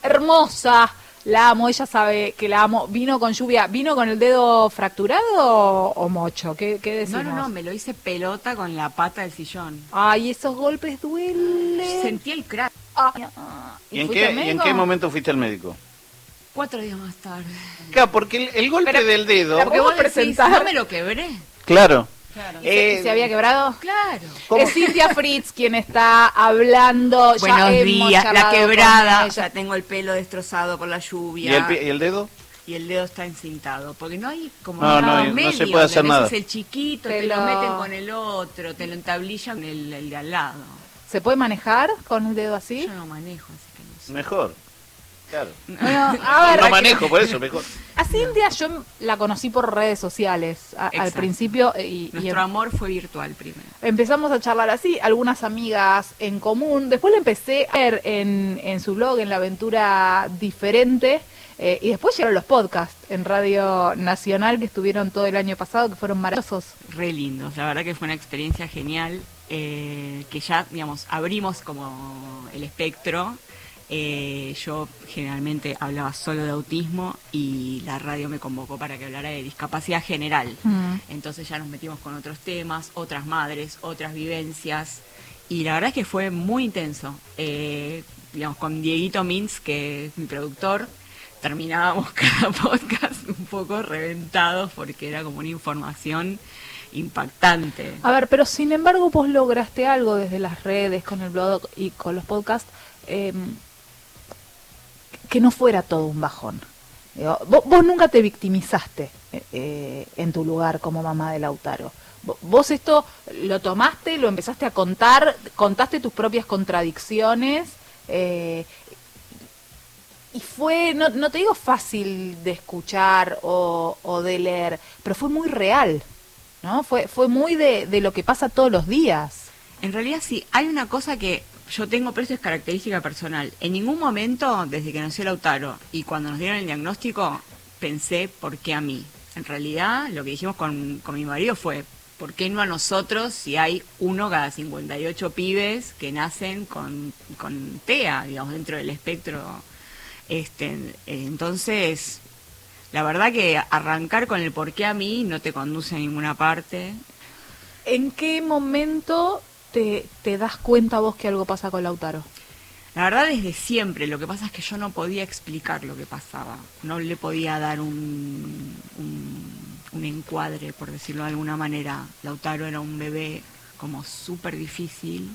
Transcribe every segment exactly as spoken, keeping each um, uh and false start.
hermosa. La amo, ella sabe que la amo. ¿Vino con lluvia? ¿Vino con el dedo fracturado o, o mocho? ¿Qué, qué decimos? No, no, no, me lo hice pelota con la pata del sillón. Ay, esos golpes duelen. Sentí el crack. Ah, ¿Y, en qué, ¿Y en qué momento fuiste al médico? Cuatro días más tarde. Claro, porque el, el golpe Pero, del dedo... Porque vos presentar? decís, no me lo quebré. Claro. Claro. ¿Se, Eh, ¿Se había quebrado? Claro. ¿Cómo? Es Cintia Fritz quien está hablando. Ya Buenos hemos días, la charlado quebrada. con O sea, ella. tengo el pelo destrozado por la ¿Y lluvia. el, pi- y el dedo? Y el dedo está encintado, porque no hay como No, nada no, no medio, se puede hacer ¿entendés? nada. Es el chiquito, Te te, lo... lo- meten con el otro, te lo entablillan el, el de al lado. ¿Se puede manejar con el dedo así? Yo no manejo, así que no sé. Mejor. Claro. Bueno, a ver, No manejo, por eso mejor. a Cintia yo la conocí por redes sociales a- al Exacto. principio y, y Nuestro amor fue virtual primero. empezamos a charlar así, algunas amigas en común. Después la empecé a ver en, en su blog, en La Aventura Diferente. Eh, y después llegaron los podcasts en Radio Nacional que estuvieron todo el año pasado, que fueron maravillosos. Re lindos, la verdad que fue una experiencia genial, eh, que ya, digamos, abrimos como el espectro. Eh, yo generalmente hablaba solo de autismo y la radio me convocó para que hablara de discapacidad general. Mm. Entonces ya nos metimos con otros temas, otras madres, otras vivencias, y la verdad es que fue muy intenso. Eh, digamos, con Dieguito Mintz, que es mi productor, terminábamos cada podcast un poco reventados porque era como una información impactante. A ver, pero sin embargo vos lograste algo desde las redes, con el blog y con los podcasts, eh, que no fuera todo un bajón. Digo, vos, vos nunca te victimizaste eh, en tu lugar como mamá de Lautaro. Vo- Vos esto lo tomaste, lo empezaste a contar, contaste tus propias contradicciones, eh, y fue, no, no te digo fácil de escuchar o, o de leer, pero fue muy real, ¿no? Fue, fue muy de, de lo que pasa todos los días. En realidad sí, hay una cosa que yo tengo, pero eso es característica personal. En ningún momento, desde que nació Lautaro y cuando nos dieron el diagnóstico, pensé por qué a mí. En realidad, lo que dijimos con, con mi marido fue, ¿por qué no a nosotros si hay uno cada cincuenta y ocho pibes que nacen con, con T E A, digamos, dentro del espectro? Este, eh, entonces, la verdad que arrancar con el por qué a mí no te conduce a ninguna parte. ¿En qué momento te, te das cuenta vos que algo pasa con Lautaro? La verdad desde siempre, lo que pasa es que yo no podía explicar lo que pasaba, no le podía dar un, un, un encuadre, por decirlo de alguna manera. Lautaro era un bebé como súper difícil,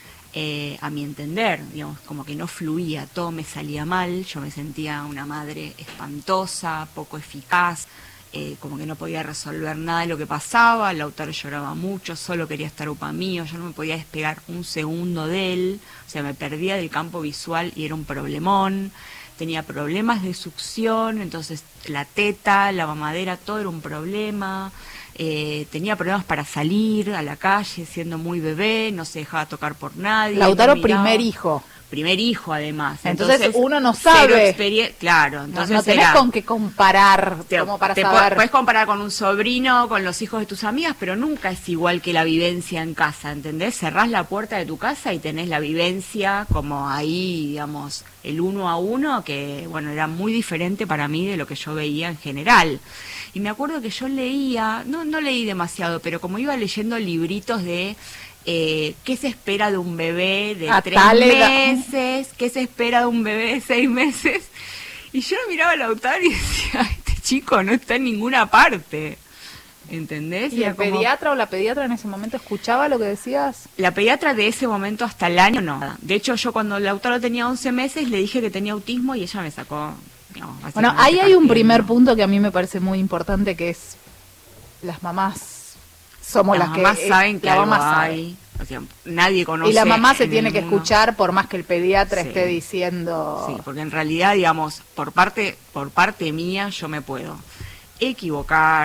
eh, a mi entender, digamos, como que no fluía, todo me salía mal, yo me sentía una madre espantosa, poco eficaz, eh, como que no podía resolver nada de lo que pasaba. Lautaro lloraba mucho, solo quería estar upa mío, yo no me podía despegar un segundo de él, o sea, me perdía del campo visual y era un problemón. Tenía problemas de succión, entonces la teta, la mamadera, todo era un problema. Eh, tenía problemas para salir a la calle siendo muy bebé, no se dejaba tocar por nadie. Lautaro, no miraba. primer hijo. Primer hijo, además. Entonces, uno no cero sabe. experie- Claro, No, entonces no tenés era- con qué comparar, te, como para te po- saber. Podés comparar con un sobrino, con los hijos de tus amigas, pero nunca es igual que la vivencia en casa, ¿entendés? Cerrás la puerta de tu casa y tenés la vivencia como ahí, digamos, el uno a uno, que, bueno, era muy diferente para mí de lo que yo veía en general. Y me acuerdo que yo leía, no, no leí demasiado, pero como iba leyendo libritos de... Eh, ¿qué se espera de un bebé de A tres tal edad. meses? ¿Qué se espera de un bebé de seis meses? Y yo miraba a Lautaro y decía, este chico no está en ninguna parte, ¿entendés? ¿Y Era el como- pediatra o la pediatra en ese momento escuchaba lo que decías? La pediatra de ese momento hasta el año no. De hecho, yo cuando Lautaro tenía once meses le dije que tenía autismo y ella me sacó... digamos, Bueno, básicamente ahí hay un partiendo. primer punto que a mí me parece muy importante, que es las mamás somos Las las, mamás que... saben que la algo mamá sabe. hay. O sea, nadie conoce... Y la mamá se en tiene el que mundo. escuchar por más que el pediatra Sí. esté diciendo... Sí, porque en realidad, digamos, por parte por parte mía yo me puedo equivocar,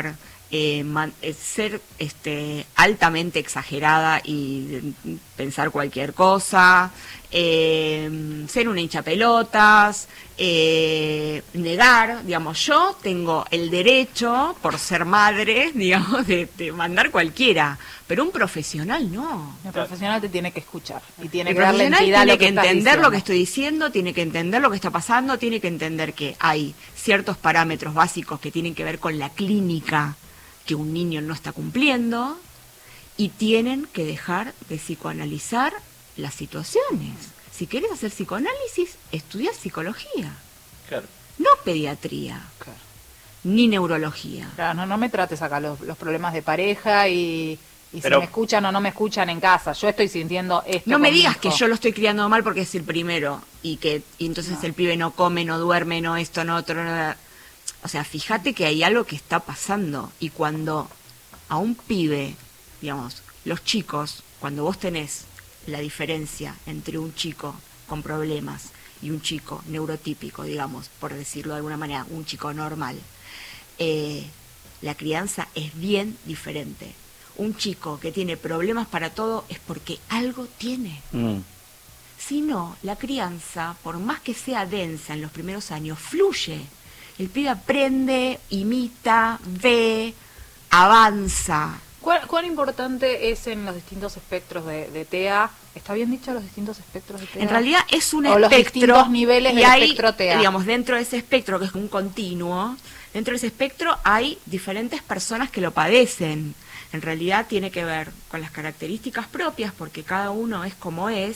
eh, man, eh, ser este, altamente exagerada y eh, pensar cualquier cosa, eh, ser una hincha pelotas, eh, negar, digamos, yo tengo el derecho, por ser madre, digamos, de, de mandar cualquiera, pero un profesional no. El profesional te tiene que escuchar y tiene El que darle profesional entidad a tiene lo que, que estás entender diciendo. lo que estoy diciendo, tiene que entender lo que está pasando, tiene que entender que hay ciertos parámetros básicos que tienen que ver con la clínica que un niño no está cumpliendo y tienen que dejar de psicoanalizar las situaciones. Si querés hacer psicoanálisis, estudiás psicología, Claro. no pediatría, Claro. ni neurología. Claro, no, no me trates acá los, los problemas de pareja y, y Pero- si me escuchan o no me escuchan en casa. Yo estoy sintiendo esto. No me con mi digas hijo. que yo lo estoy criando mal porque es el primero y que y entonces No. el pibe no come, no duerme, no esto, no otro. No... O sea, fíjate que hay algo que está pasando y cuando a un pibe, digamos, los chicos, cuando vos tenés la diferencia entre un chico con problemas y un chico neurotípico, digamos, por decirlo de alguna manera, un chico normal, eh, la crianza es bien diferente. Un chico que tiene problemas para todo es porque algo tiene. Mm. Si no, la crianza, por más que sea densa en los primeros años, fluye. El pibe aprende, imita, ve, avanza. ¿Cuán, cuán importante es en los distintos espectros de, de T E A? ¿Está bien dicho los distintos espectros de T E A? En realidad es un O los espectro distintos niveles y del hay, espectro T E A. digamos, dentro de ese espectro, que es un continuo, dentro de ese espectro hay diferentes personas que lo padecen. En realidad tiene que ver con las características propias, porque cada uno es como es,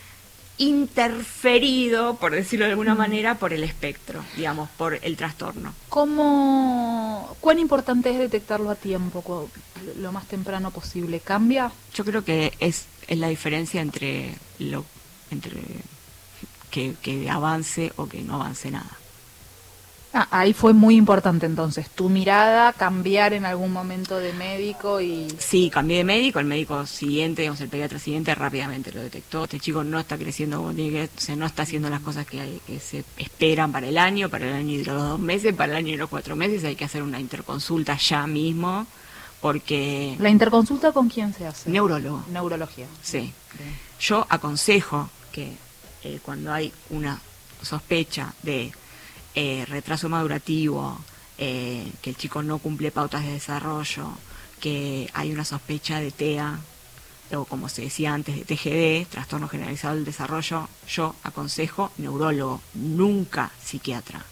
interferido, por decirlo de alguna manera, por el espectro, digamos, por el trastorno. ¿Cómo, ¿Cuán importante es detectarlo a tiempo, cu- lo más temprano posible? ¿Cambia? Yo creo que es, es la diferencia entre lo entre que, que avance o que no avance nada. Ah, ahí fue muy importante entonces, tu mirada, cambiar en algún momento de médico y... Sí, cambié de médico, el médico siguiente, digamos, el pediatra siguiente rápidamente lo detectó. Este chico no está creciendo como tiene que, o sea, no está haciendo las cosas que, hay- que se esperan para el año, para el año y los dos meses, para el año y los cuatro meses. Hay que hacer una interconsulta ya mismo, porque... ¿La interconsulta con quién se hace? Neurólogo, Neurología. sí. Bien. Yo aconsejo que eh, cuando hay una sospecha de eh, retraso madurativo, eh, que el chico no cumple pautas de desarrollo, que hay una sospecha de T E A, o como se decía antes, de T G D, trastorno generalizado del desarrollo, yo aconsejo neurólogo, nunca psiquiatra.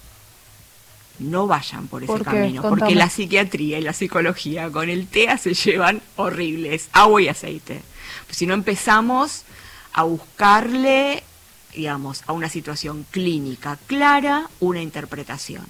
No vayan por ese ¿Por qué? camino, Contame. porque la psiquiatría y la psicología con el T E A se llevan horribles, agua y aceite. Pues si no empezamos a buscarle, digamos, a una situación clínica clara, una interpretación.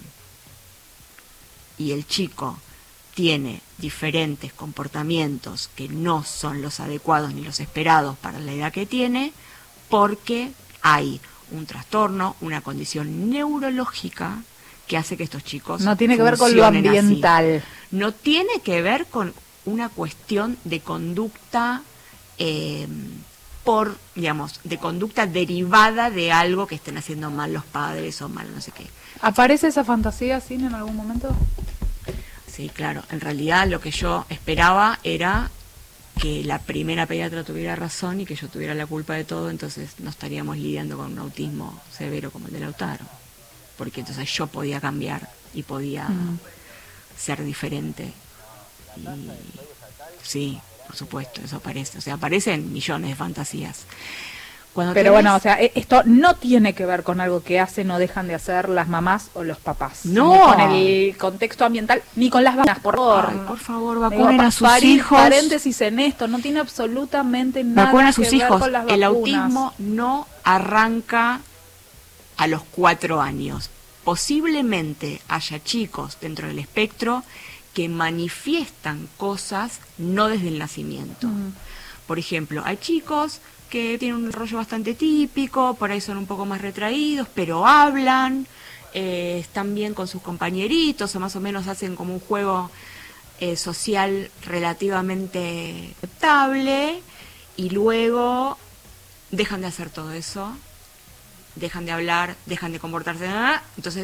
Y el chico tiene diferentes comportamientos que no son los adecuados ni los esperados para la edad que tiene, porque hay un trastorno, una condición neurológica que hace que estos chicos No tiene que ver con lo funcionen así. ambiental. No tiene que ver con una cuestión de conducta eh, por, digamos, de conducta derivada de algo que estén haciendo mal los padres o mal no sé qué. ¿Aparece esa fantasía así en algún momento? Sí, claro. En realidad lo que yo esperaba era que la primera pediatra tuviera razón y que yo tuviera la culpa de todo, entonces no estaríamos lidiando con un autismo severo como el de Lautaro. Porque entonces yo podía cambiar y podía Mm. ser diferente. Y sí, por supuesto, eso aparece. O sea, aparecen millones de fantasías. Cuando Pero tenés- bueno, o sea, e- esto no tiene que ver con algo que hacen o dejan de hacer las mamás o los papás. No. Ni con el contexto ambiental, ni con las vacunas, por favor. Ay, por favor, Digo, vacunen pa- a sus pari- hijos. Paréntesis en esto, no tiene absolutamente nada Vacunen a que sus ver hijos. con las El vacunas. autismo no arranca a los cuatro años. Posiblemente haya chicos dentro del espectro que manifiestan cosas no desde el nacimiento. Mm. Por ejemplo, hay chicos que tienen un rollo bastante típico, por ahí son un poco más retraídos, pero hablan, eh, están bien con sus compañeritos, o más o menos hacen como un juego eh, social relativamente aceptable, y luego dejan de hacer todo eso, dejan de hablar, dejan de comportarse, entonces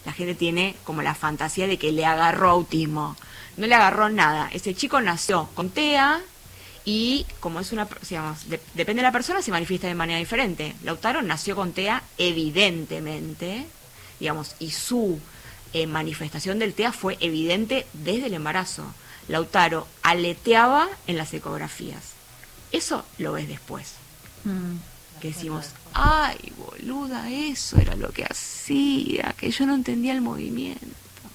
La gente tiene como la fantasía de que le agarró autismo. No le agarró nada. Ese chico nació con T E A y como es una, digamos, de, depende de la persona, se manifiesta de manera diferente. Lautaro nació con T E A evidentemente, digamos, y su eh, manifestación del T E A fue evidente desde el embarazo. Lautaro aleteaba en las ecografías. Eso lo ves después. Mm. Que decimos, ay, boluda, eso era lo que hacía, que yo no entendía el movimiento.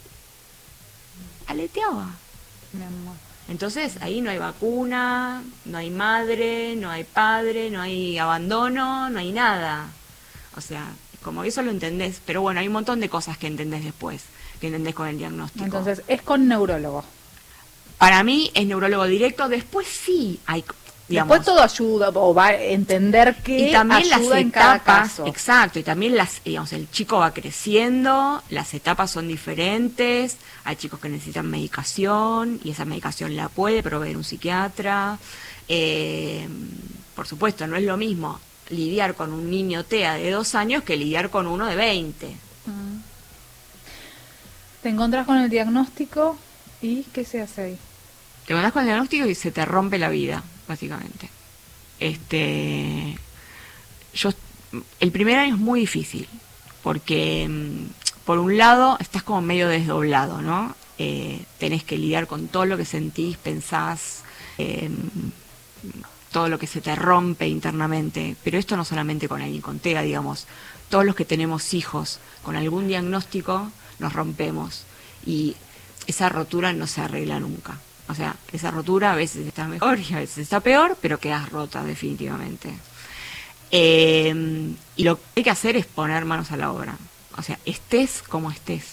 Aleteaba. Mi amor. Entonces, ahí no hay vacuna, no hay madre, no hay padre, no hay abandono, no hay nada. O sea, como que eso lo entendés. Pero bueno, hay un montón de cosas que entendés después, que entendés con el diagnóstico. Entonces, es con neurólogo. Para mí es neurólogo directo, después sí hay... Digamos, Después todo ayuda, o va a entender que y también ayuda las en cada etapas, caso. exacto, y también las, digamos, el chico va creciendo, las etapas son diferentes, hay chicos que necesitan medicación y esa medicación la puede proveer un psiquiatra. Eh, por supuesto, no es lo mismo lidiar con un niño T E A de dos años que lidiar con uno de veinte. Mm. Te encontrás con el diagnóstico y ¿qué se hace ahí? Te encontrás con el diagnóstico y se te rompe la vida, básicamente. Este, yo, el primer año es muy difícil, porque por un lado estás como medio desdoblado, ¿no? Eh, tenés que lidiar con todo lo que sentís, pensás, eh, todo lo que se te rompe internamente, pero esto no solamente con alguien con T E A, digamos, todos los que tenemos hijos con algún diagnóstico nos rompemos y esa rotura no se arregla nunca. O sea, esa rotura a veces está mejor y a veces está peor, pero quedas rota definitivamente. Eh, y lo que hay que hacer es poner manos a la obra. O sea, estés como estés.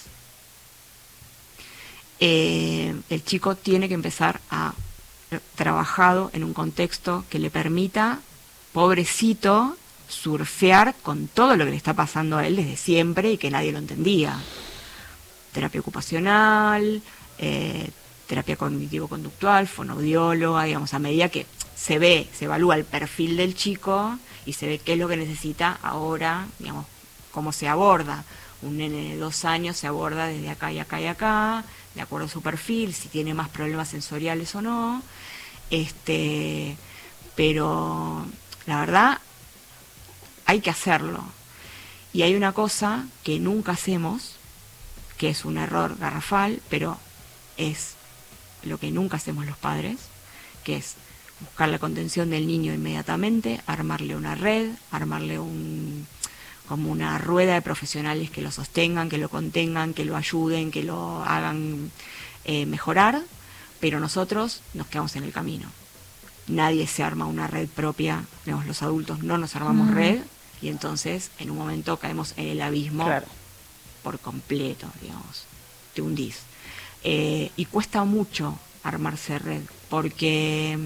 Eh, el chico tiene que empezar a trabajado en un contexto que le permita, pobrecito, surfear con todo lo que le está pasando a él desde siempre y que nadie lo entendía. Terapia ocupacional, eh, terapia cognitivo-conductual, fonoaudióloga, digamos, a medida que se ve, se evalúa el perfil del chico y se ve qué es lo que necesita ahora, digamos, cómo se aborda. Un nene de dos años se aborda desde acá y acá y acá, de acuerdo a su perfil, si tiene más problemas sensoriales o no. Este, pero la verdad, hay que hacerlo. Y hay una cosa que nunca hacemos, que es un error garrafal, pero es lo que nunca hacemos los padres, que es buscar la contención del niño inmediatamente, armarle una red, armarle un como una rueda de profesionales que lo sostengan, que lo contengan, que lo ayuden, que lo hagan eh, mejorar, pero nosotros nos quedamos en el camino. Nadie se arma una red propia, digamos, los adultos no nos armamos mm. red, y entonces en un momento caemos en el abismo claro. por completo, digamos, te hundís. Eh, y cuesta mucho armarse red, porque,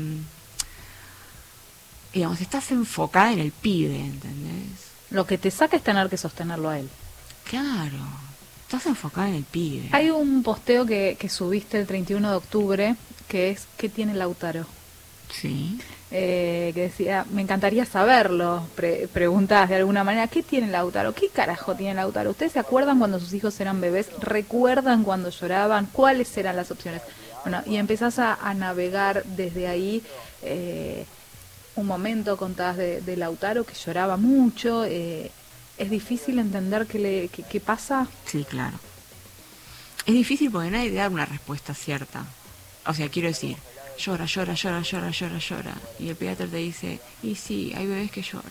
digamos, estás enfocada en el pibe, ¿entendés? Lo que te saca es tener que sostenerlo a él. Claro, estás enfocada en el pibe. Hay un posteo que, que subiste el treinta y uno de octubre, que es ¿qué tiene Lautaro? Sí. Eh, que decía, me encantaría saberlo, Pre preguntas de alguna manera, ¿qué tiene Lautaro? ¿Qué carajo tiene Lautaro? ¿Ustedes se acuerdan cuando sus hijos eran bebés? ¿Recuerdan cuando lloraban? ¿Cuáles eran las opciones? Bueno, y empezás a, a navegar desde ahí. Eh, un momento contabas de, de Lautaro que lloraba mucho. Eh, ¿Es difícil entender qué, le, qué, qué pasa? Sí, claro. Es difícil porque nadie te da una respuesta cierta. O sea, quiero decir, llora, llora, llora, llora, llora, llora. Y el pediatra te dice, y sí, hay bebés que lloran.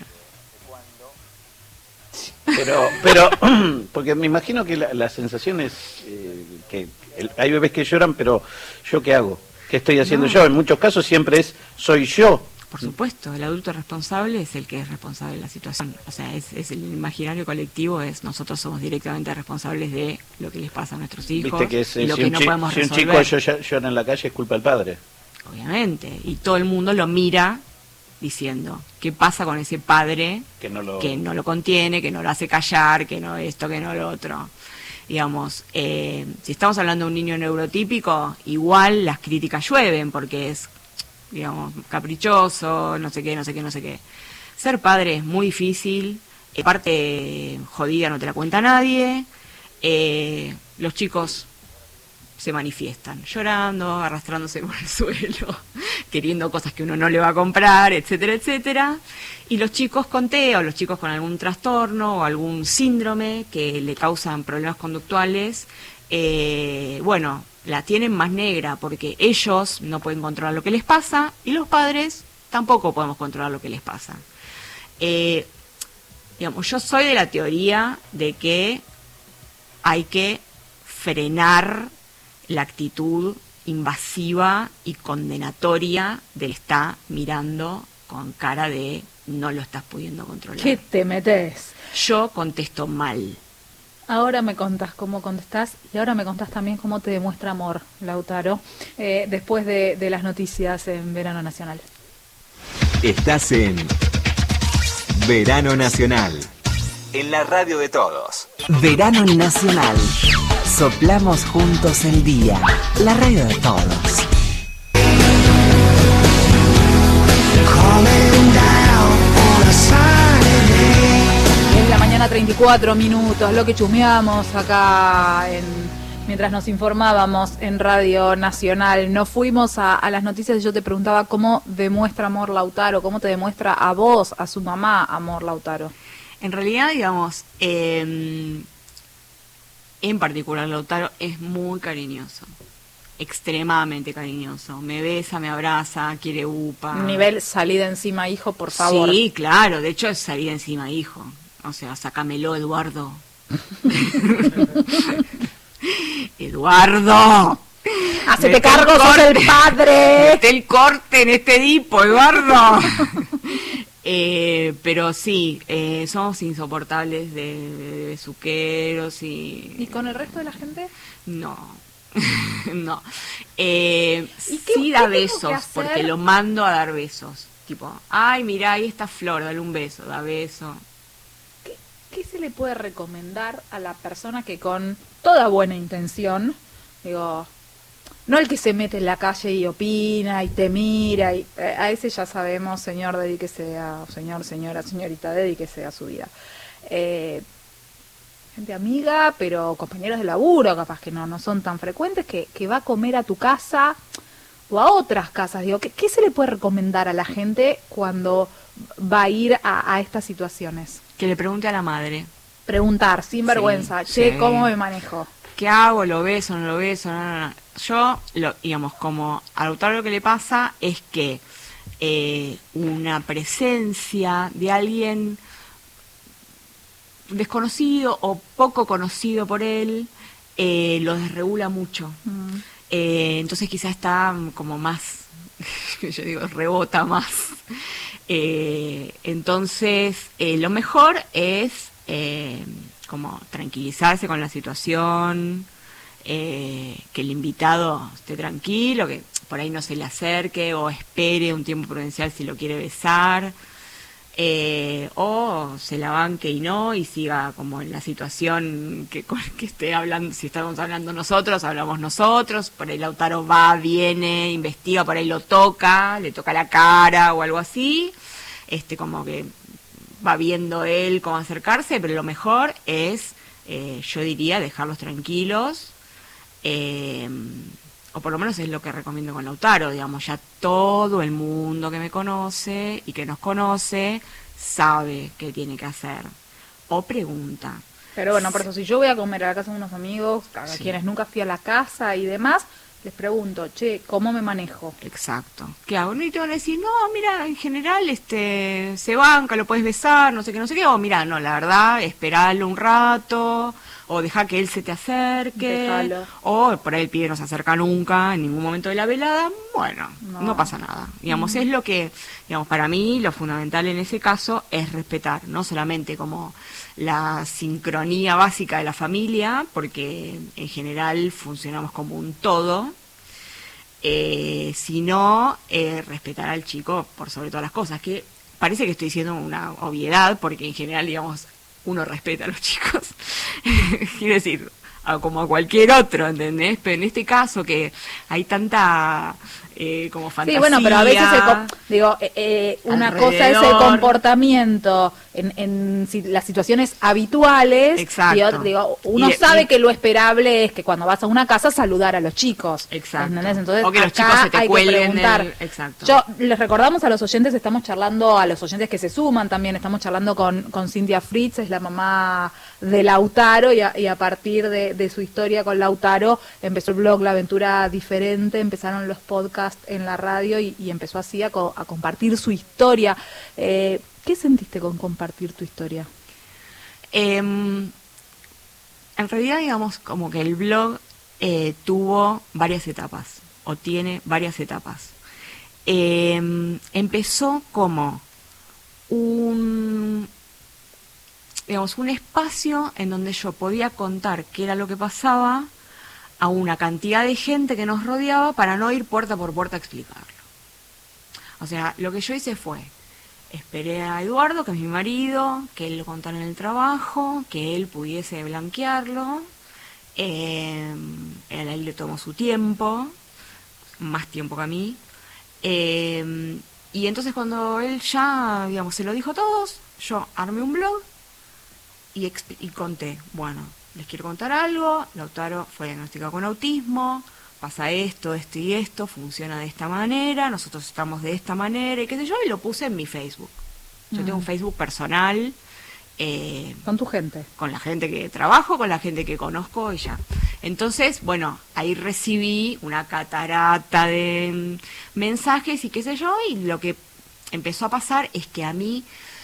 Pero, pero porque me imagino que la, la sensación es eh, que el, hay bebés que lloran, pero ¿yo qué hago? ¿Qué estoy haciendo no. yo? En muchos casos siempre es, soy yo. Por supuesto, el adulto responsable es el que es responsable de la situación. O sea, es, es el imaginario colectivo, es nosotros somos directamente responsables de lo que les pasa a nuestros hijos. Viste que es, y lo si que un no chi podemos si resolver. un chico llora en la calle es culpa del padre. Obviamente, y todo el mundo lo mira diciendo, ¿qué pasa con ese padre que no lo, que no lo contiene, que no lo hace callar, que no esto, que no lo otro? Digamos, eh, si estamos hablando de un niño neurotípico, igual las críticas llueven porque es, digamos, caprichoso, no sé qué, no sé qué, no sé qué. Ser padre es muy difícil, eh, parte jodida no te la cuenta nadie, eh, los chicos se manifiestan, llorando, arrastrándose por el suelo, queriendo cosas que uno no le va a comprar, etcétera, etcétera. Y los chicos con T E A, o los chicos con algún trastorno o algún síndrome que le causan problemas conductuales, eh, bueno, la tienen más negra porque ellos no pueden controlar lo que les pasa y los padres tampoco podemos controlar lo que les pasa. Eh, digamos, yo soy de la teoría de que hay que frenar la actitud invasiva y condenatoria del está mirando con cara de no lo estás pudiendo controlar. ¿Qué te metes? Yo contesto mal. Ahora me contás cómo contestás y ahora me contás también cómo te demuestra amor, Lautaro, eh, después de, de las noticias en Verano Nacional. Estás en Verano Nacional, en la radio de todos. Verano Nacional. Soplamos juntos el día. La radio de todos. En la mañana treinta y cuatro minutos, lo que chusmeamos acá en, mientras nos informábamos en Radio Nacional. Nos fuimos a, a las noticias y yo te preguntaba cómo demuestra amor Lautaro, cómo te demuestra a vos, a su mamá, amor Lautaro. En realidad, digamos, eh, en particular Lautaro es muy cariñoso, extremadamente cariñoso. Me besa, me abraza, quiere upa. Nivel salí de encima, hijo, por favor. Sí, claro, de hecho es salí de encima, hijo. O sea, sácamelo, Eduardo. Eduardo. Hacete cargo, sos el padre. Mete el corte en este dipo, Eduardo. Eh, pero sí, eh, somos insoportables de, de besuqueros y... ¿Y con el resto de la gente? No, no. Eh, ¿Y qué- sí qué da tengo que besos, hacer? porque lo mando a dar besos. Tipo, ay, mirá, ahí está Flor, dale un beso, da beso. ¿Qué, qué se le puede recomendar a la persona que con toda buena intención, digo, no el que se mete en la calle y opina y te mira, y, eh, a ese ya sabemos, señor, dedíquese a, señor, señora, señorita, dedíquese a su vida. Eh, gente amiga, pero compañeros de laburo, capaz que no, no son tan frecuentes, que, que va a comer a tu casa o a otras casas. Digo, ¿qué, qué se le puede recomendar a la gente cuando va a ir a, a estas situaciones? Que le pregunte a la madre. Preguntar, sin vergüenza, Sí, che, sí. ¿cómo me manejo? ¿Qué hago? ¿Lo beso? ¿No lo beso? No, no, no. Yo, lo, digamos, como a Lautaro lo que le pasa es que eh, una presencia de alguien desconocido o poco conocido por él eh, lo desregula mucho. Mm. Eh, entonces quizá está como más, yo digo, rebota más. Eh, entonces, eh, lo mejor es eh, como tranquilizarse con la situación, eh, que el invitado esté tranquilo, que por ahí no se le acerque o espere un tiempo prudencial si lo quiere besar, eh, o se la banque y no, y siga como en la situación que, que esté hablando. Si estamos hablando nosotros, hablamos nosotros, por ahí Lautaro va, viene, investiga, por ahí lo toca, le toca la cara o algo así, este como que va viendo él cómo acercarse, pero lo mejor es, eh, yo diría, dejarlos tranquilos, eh, o por lo menos es lo que recomiendo con Lautaro, digamos, ya todo el mundo que me conoce y que nos conoce sabe qué tiene que hacer, o pregunta. Pero bueno, por eso, si yo voy a comer a la casa de unos amigos, a Sí. quienes nunca fui a la casa y demás, les pregunto, che, ¿cómo me manejo? Exacto. ¿Qué hago? No, y te van a decir, no, mira, en general este se banca, lo puedes besar, no sé qué, no sé qué. O mira, no, la verdad, esperalo un rato, o deja que él se te acerque. Déjalo. O por ahí el pibe no se acerca nunca en ningún momento de la velada. Bueno, No. no, pasa nada. Digamos, es lo que, digamos, para mí lo fundamental en ese caso es respetar, no solamente como la sincronía básica de la familia, porque en general funcionamos como un todo, eh, sino eh, respetar al chico por sobre todas las cosas, que parece que estoy diciendo una obviedad, porque en general, digamos, uno respeta a los chicos, quiero decir, a- como a cualquier otro, ¿entendés? Pero en este caso que hay tanta eh, como fantasía. Sí, bueno, pero a veces, el co- digo, eh, eh, una Alrededor. cosa es el comportamiento en, en si- las situaciones habituales. Exacto. Y otra- digo, uno Y- sabe y- que lo esperable es que cuando vas a una casa saludar a los chicos. Exacto. ¿Entendés? Entonces, O que los acá chicos se te hay que cuelguen preguntar. el- exacto. Yo les recordamos a los oyentes, estamos charlando, a los oyentes que se suman también, estamos charlando con, con Cintia Fritz, es la mamá de Lautaro, y a, y a partir de, de su historia con Lautaro empezó el blog La Aventura Diferente, empezaron los podcasts en la radio y, y empezó así a, co- a compartir su historia. Eh, ¿Qué sentiste con compartir tu historia? Eh, en realidad, digamos, como que el blog eh, tuvo varias etapas, o tiene varias etapas. Eh, empezó como un, digamos, un espacio en donde yo podía contar qué era lo que pasaba a una cantidad de gente que nos rodeaba para no ir puerta por puerta a explicarlo. O sea, lo que yo hice fue, esperé a Eduardo, que es mi marido, que él lo contara en el trabajo, que él pudiese blanquearlo. Eh, él, él le tomó su tiempo, más tiempo que a mí. Eh, y entonces cuando él ya, digamos, se lo dijo a todos, yo armé un blog y, exp- y conté, bueno, les quiero contar algo, Lautaro fue diagnosticado con autismo, pasa esto, esto y esto, funciona de esta manera, nosotros estamos de esta manera, y qué sé yo, y lo puse en mi Facebook. Yo Mm. tengo un Facebook personal, eh, Con tu gente. con la gente que trabajo, con la gente que conozco y ya. Entonces, bueno, ahí recibí una catarata de mm, mensajes y qué sé yo, y lo que empezó a pasar es que a mí,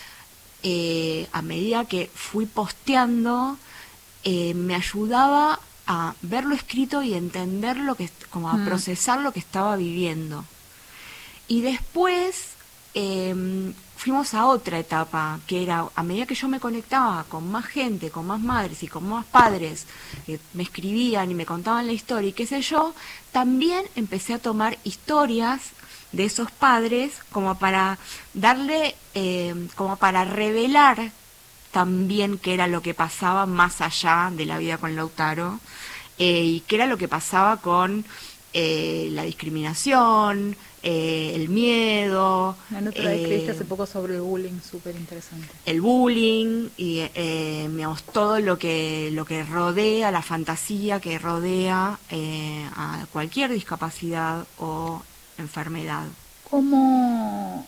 eh, a medida que fui posteando, eh, me ayudaba a ver lo escrito y entender lo que, est- como a Mm. procesar lo que estaba viviendo. Y después eh, fuimos a otra etapa, que era, a medida que yo me conectaba con más gente, con más madres y con más padres que me escribían y me contaban la historia y qué sé yo, también empecé a tomar historias de esos padres como para darle, eh, como para revelar también qué era lo que pasaba más allá de la vida con Lautaro, eh, y qué era lo que pasaba con eh, la discriminación, eh, el miedo, La nota la eh, escribiste hace poco sobre el bullying, súper interesante. el bullying y eh, digamos, todo lo que lo que rodea, la fantasía que rodea eh, a cualquier discapacidad o enfermedad. ¿Cómo...?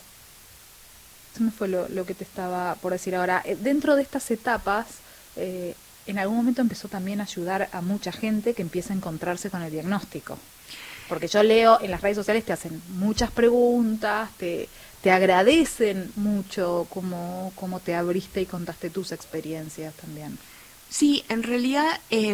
Se me fue lo, lo que te estaba por decir ahora. Eh, Dentro de estas etapas, eh, en algún momento empezó también a ayudar a mucha gente que empieza a encontrarse con el diagnóstico. Porque yo leo en las redes sociales, te hacen muchas preguntas, te, te agradecen mucho cómo, cómo te abriste y contaste tus experiencias también. Sí, en realidad eh,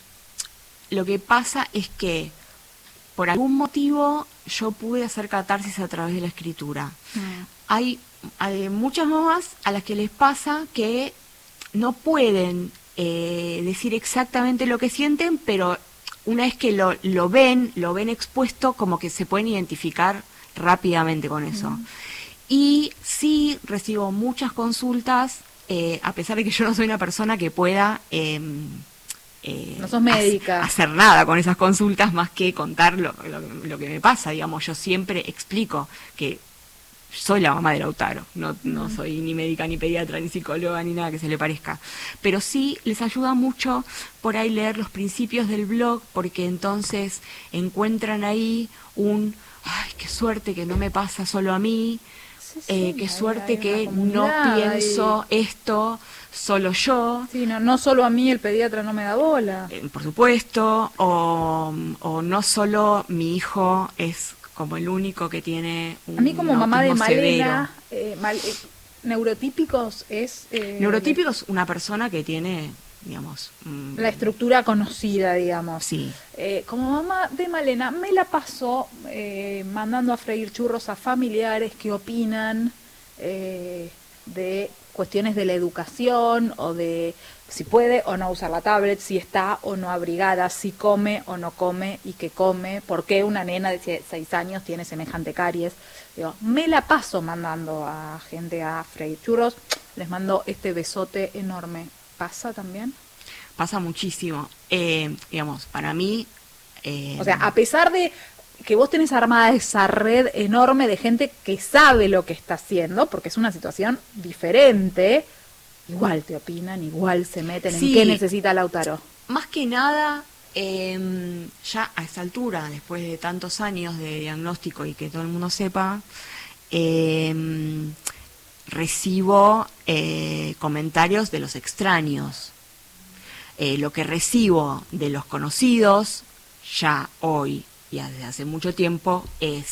lo que pasa es que por algún motivo yo pude hacer catarsis a través de la escritura. Hay, hay muchas mamás a las que les pasa que no pueden eh, decir exactamente lo que sienten, pero una vez que lo, lo ven, lo ven expuesto, como que se pueden identificar rápidamente con eso. Mm. Y sí recibo muchas consultas, eh, a pesar de que yo no soy una persona que pueda... Eh, Eh, no sos médica. Hacer nada con esas consultas más que contar lo, lo, lo que me pasa, digamos. Yo siempre explico que soy la mamá de Lautaro, no, no soy ni médica, ni pediatra, ni psicóloga, ni nada que se le parezca. Pero sí les ayuda mucho por ahí leer los principios del blog, porque entonces encuentran ahí un, ay, qué suerte que no me pasa solo a mí, Sí, sí, eh, qué hay- suerte hay que una no comunidad pienso ahí. esto solo yo. Sí, no, no solo a mí el pediatra no me da bola. Eh, por supuesto, o, o no solo mi hijo es como el único que tiene un A mí como mamá de autismo Malena, eh, mal- eh, neurotípicos es... eh, Neurotípico es una persona que tiene, digamos... mm, la estructura conocida, digamos. Sí. Eh, como mamá de Malena, me la paso eh, mandando a freír churros a familiares que opinan eh, de cuestiones de la educación o de si puede o no usar la tablet, si está o no abrigada, si come o no come y qué come, por qué una nena de seis años tiene semejante caries. Digo, me la paso mandando a gente a freír churros, les mando este besote enorme. ¿Pasa también? Pasa muchísimo. Eh, digamos, para mí... eh, O sea, a pesar de que vos tenés armada esa red enorme de gente que sabe lo que está haciendo, porque es una situación diferente, igual te opinan, igual se meten Sí. en qué necesita Lautaro. Más que nada, eh, ya a esta altura, después de tantos años de diagnóstico y que todo el mundo sepa, eh, recibo eh, comentarios de los extraños. Eh, lo que recibo de los conocidos, ya hoy y desde hace mucho tiempo, es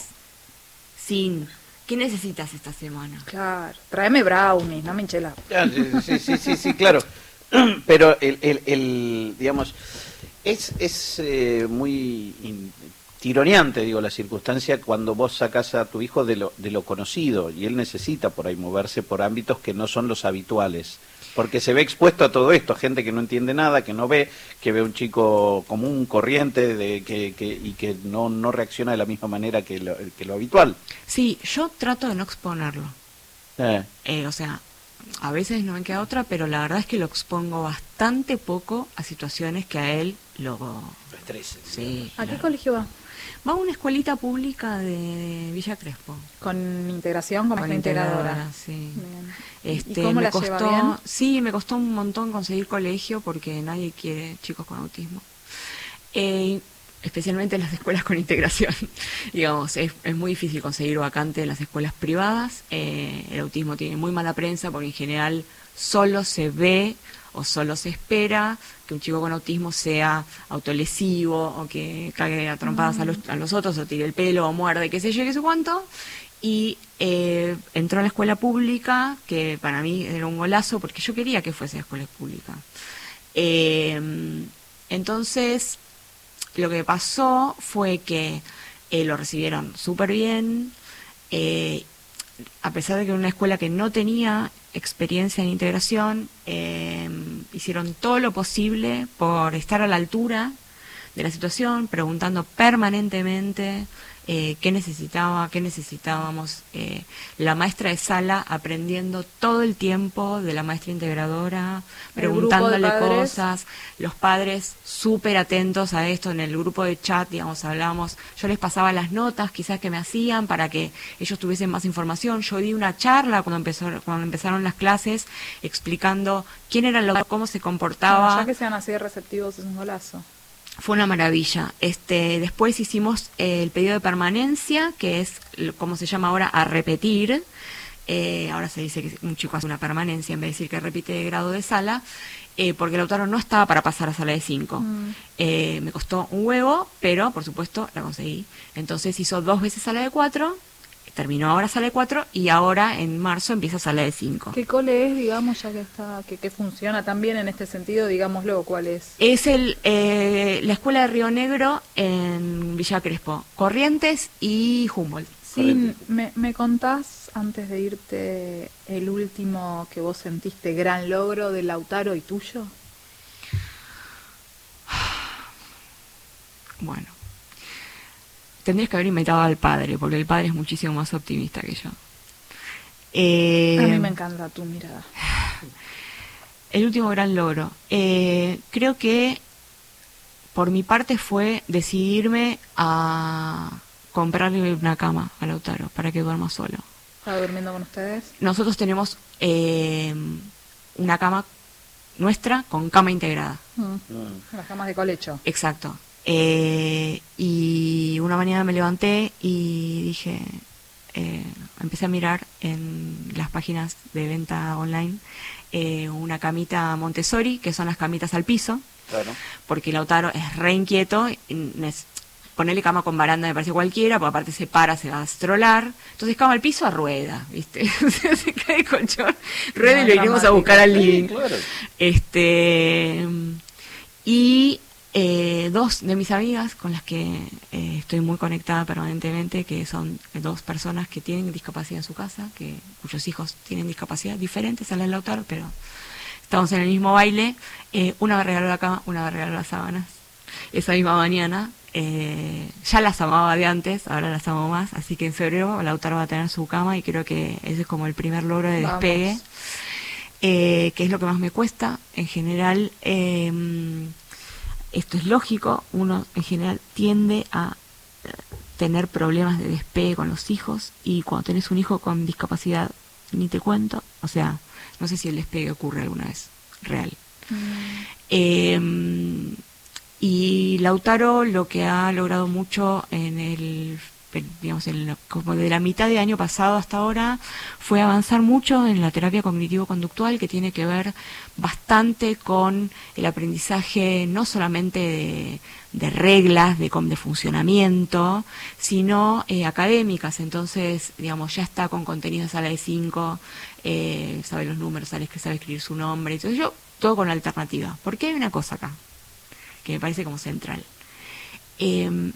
sin... ¿Qué necesitas esta semana? Claro, tráeme brownies, no me hinché la... Ah, sí, sí, sí, sí, claro. Pero el, el, el digamos, es, es eh, muy in- tironeante, digo, la circunstancia cuando vos sacás a tu hijo de lo, de lo conocido y él necesita por ahí moverse por ámbitos que no son los habituales. Porque se ve expuesto a todo esto, gente que no entiende nada, que no ve, que ve un chico común, corriente, de, que, que, y que no, no reacciona de la misma manera que lo, que lo habitual. Sí, yo trato de no exponerlo. Eh, Eh, o sea, a veces no me queda otra, pero la verdad es que lo expongo bastante poco a situaciones que a él lo... lo estresa. Sí, ¿A qué claro. colegio va? Va a una escuelita pública de Villa Crespo. Con integración, con, Con maestra integradora. integradora, sí. Bien. Este, ¿Y cómo me la costó, lleva bien? Sí, me costó un montón conseguir colegio porque nadie quiere chicos con autismo. Eh, especialmente en las escuelas con integración. Digamos, es, es muy difícil conseguir vacante en las escuelas privadas. Eh, el autismo tiene muy mala prensa porque en general solo se ve o solo se espera que un chico con autismo sea autolesivo o que cague a trompadas a, los, a los otros o tire el pelo o muerde, qué sé yo, qué sé cuánto. Y eh, entró a la escuela pública, que para mí era un golazo porque yo quería que fuese escuela pública. Eh, entonces, lo que pasó fue que eh, lo recibieron súper bien, eh, a pesar de que era una escuela que no tenía experiencia en integración, eh, hicieron todo lo posible por estar a la altura de la situación, preguntando permanentemente eh, qué necesitaba, qué necesitábamos. Eh, la maestra de sala aprendiendo todo el tiempo de la maestra integradora, El grupo de preguntándole padres. cosas, los padres súper atentos a esto. En el grupo de chat, digamos, hablábamos, yo les pasaba las notas quizás que me hacían para que ellos tuviesen más información. Yo di una charla cuando empezó, cuando empezaron las clases explicando quién era el autor, cómo se comportaba. No, ya que sean así de receptivos es un golazo. Fue una maravilla. Este, después hicimos eh, el pedido de permanencia, que es l- como se llama ahora, a repetir. Eh, ahora se dice que un chico hace una permanencia en vez de decir que repite de grado de sala, eh, porque Lautaro no estaba para pasar a sala de cinco. Mm. Eh, me costó un huevo, pero por supuesto la conseguí. Entonces hizo dos veces sala de cuatro, terminó ahora sala de cuatro y ahora en marzo empieza sala de cinco. ¿Qué cole es, digamos, ya que está, que, que funciona tan bien en este sentido, digámoslo, cuál es? Es el eh, la escuela de Río Negro en Villa Crespo, Corrientes y Humboldt. Sí, me, me contás, antes de irte, el último que vos sentiste gran logro de Lautaro y tuyo. Bueno, tendrías que haber invitado al padre, porque el padre es muchísimo más optimista que yo. Eh, A mí me encanta tu mirada. El último gran logro. Eh, creo que por mi parte fue decidirme a comprarle una cama a Lautaro para que duerma solo. ¿Estaba durmiendo con ustedes? Nosotros tenemos eh, una cama nuestra con cama integrada. Mm. Mm. Las camas de colecho. Exacto. Eh, y una mañana me levanté y dije, eh, empecé a mirar en las páginas de venta online eh, una camita Montessori, que son las camitas al piso, Claro. porque Lautaro es re inquieto, y nes- ponerle cama con baranda me parece cualquiera, porque aparte se para, se va a astrolar, entonces cama al piso a rueda, ¿viste? O sea, se cae el colchón, rueda y lo iremos a buscar al living. Sí, claro. Este, y eh, dos de mis amigas con las que eh, estoy muy conectada permanentemente, que son dos personas que tienen discapacidad en su casa, que cuyos hijos tienen discapacidad diferentes a la de Lautaro, pero estamos en el mismo baile. Eh, una me regaló la cama, una me regaló las sábanas. Esa misma mañana, eh, ya las amaba de antes, ahora las amo más, así que en febrero Lautaro va a tener su cama y creo que ese es como el primer logro de Vamos. despegue. Eh, que es lo que más me cuesta. En general, eh, esto es lógico, uno en general tiende a tener problemas de despegue con los hijos, y cuando tenés un hijo con discapacidad, ni te cuento, o sea, no sé si el despegue ocurre alguna vez, real. Mm. Eh, y Lautaro lo que ha logrado mucho en el, digamos, en lo, como de la mitad de año pasado hasta ahora, fue avanzar mucho en la terapia cognitivo-conductual, que tiene que ver bastante con el aprendizaje no solamente de, de reglas, de, de funcionamiento, sino eh, académicas. Entonces, digamos, ya está con contenido sala de cinco, eh, sabe los números, sabe que sabe escribir su nombre. Entonces yo, todo con alternativa. Porque hay una cosa acá, que me parece como central. Eh,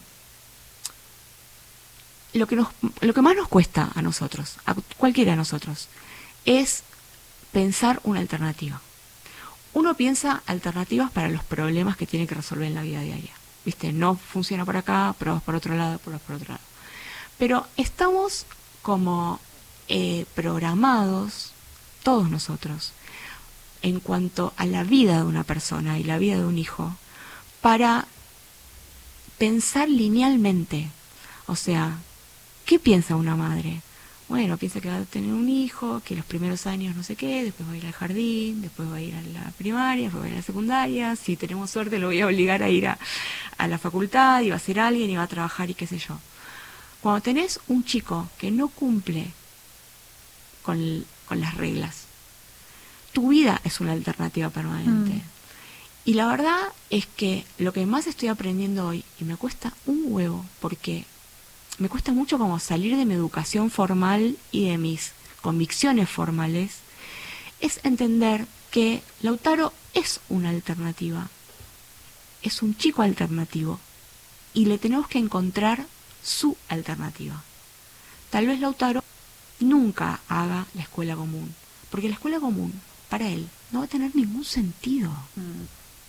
lo que nos, lo que más nos cuesta a nosotros, a cualquiera de nosotros, es pensar una alternativa. Uno piensa alternativas para los problemas que tiene que resolver en la vida diaria. ¿Viste? No funciona por acá, pruebas por otro lado, pruebas por otro lado. Pero estamos como eh, programados, todos nosotros, en cuanto a la vida de una persona y la vida de un hijo, para pensar linealmente. O sea, ¿qué piensa una madre? Bueno, piensa que va a tener un hijo, que los primeros años no sé qué, después va a ir al jardín, después va a ir a la primaria, después va a ir a la secundaria, si tenemos suerte lo voy a obligar a ir a, a la facultad, y va a ser alguien y va a trabajar y qué sé yo. Cuando tenés un chico que no cumple con, con las reglas, tu vida es una alternativa permanente. Mm. Y la verdad es que lo que más estoy aprendiendo hoy, y me cuesta un huevo, porque me cuesta mucho como salir de mi educación formal y de mis convicciones formales, es entender que Lautaro es una alternativa, es un chico alternativo, y le tenemos que encontrar su alternativa. Tal vez Lautaro nunca haga la escuela común, porque la escuela común, para él, no va a tener ningún sentido. Mm.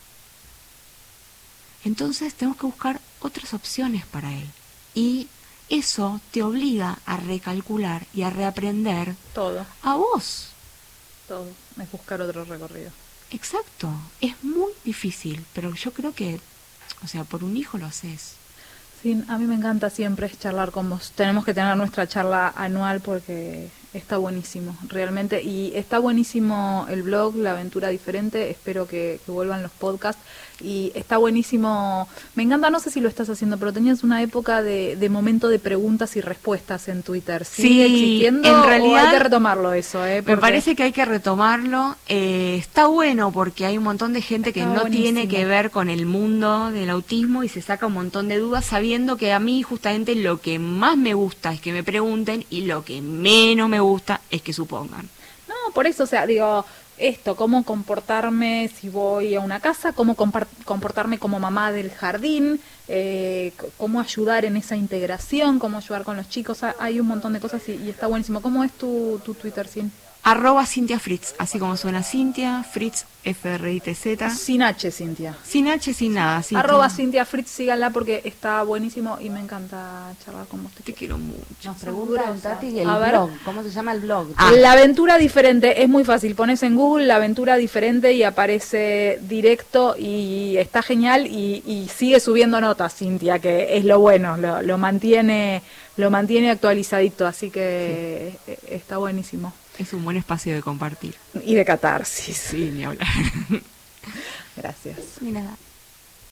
Entonces tenemos que buscar otras opciones para él. Y eso te obliga a recalcular y a reaprender todo. A vos. Todo. Es buscar otro recorrido. Exacto. Es muy difícil, pero yo creo que, o sea, por un hijo lo haces. Sí, a mí me encanta siempre charlar con vos. Tenemos que tener nuestra charla anual porque está buenísimo, realmente. Y está buenísimo el blog, La Aventura Diferente. Espero que, que vuelvan los podcasts. Y está buenísimo. Me encanta, no sé si lo estás haciendo, pero tenías una época de, de momento de preguntas y respuestas en Twitter. ¿Sigue sí, existiendo? En realidad, ¿o hay que retomarlo eso? Eh? Me parece que hay que retomarlo. Eh, está bueno porque hay un montón de gente que está no buenísimo. Tiene que ver con el mundo del autismo y se saca un montón de dudas sabiendo que a mí justamente lo que más me gusta es que me pregunten y lo que menos me gusta es que supongan. No, por eso, o sea, digo, esto, cómo comportarme si voy a una casa, cómo comportarme como mamá del jardín, eh, cómo ayudar en esa integración, cómo ayudar con los chicos, hay un montón de cosas y, y está buenísimo. ¿Cómo es tu, tu Twitter, Sin? Arroba Cintia Fritz, así como suena Cintia, Fritz, F R I T Z. Sin H, Cintia. Sin H, sin nada. Cintia. Arroba Cintia Fritz, síganla porque está buenísimo y me encanta charlar con vos. Te, te quiero mucho. Nos preguntan, Tati, el a blog. Ver. ¿Cómo se llama el blog? Ah. La Aventura Diferente, es muy fácil. Pones en Google La Aventura Diferente y aparece directo y está genial y, y sigue subiendo notas, Cintia, que es lo bueno, lo, lo mantiene lo mantiene actualizadito, así que sí. Está buenísimo. Es un buen espacio de compartir. Y de catarsis. Sí, ni hablar. Gracias. Ni nada.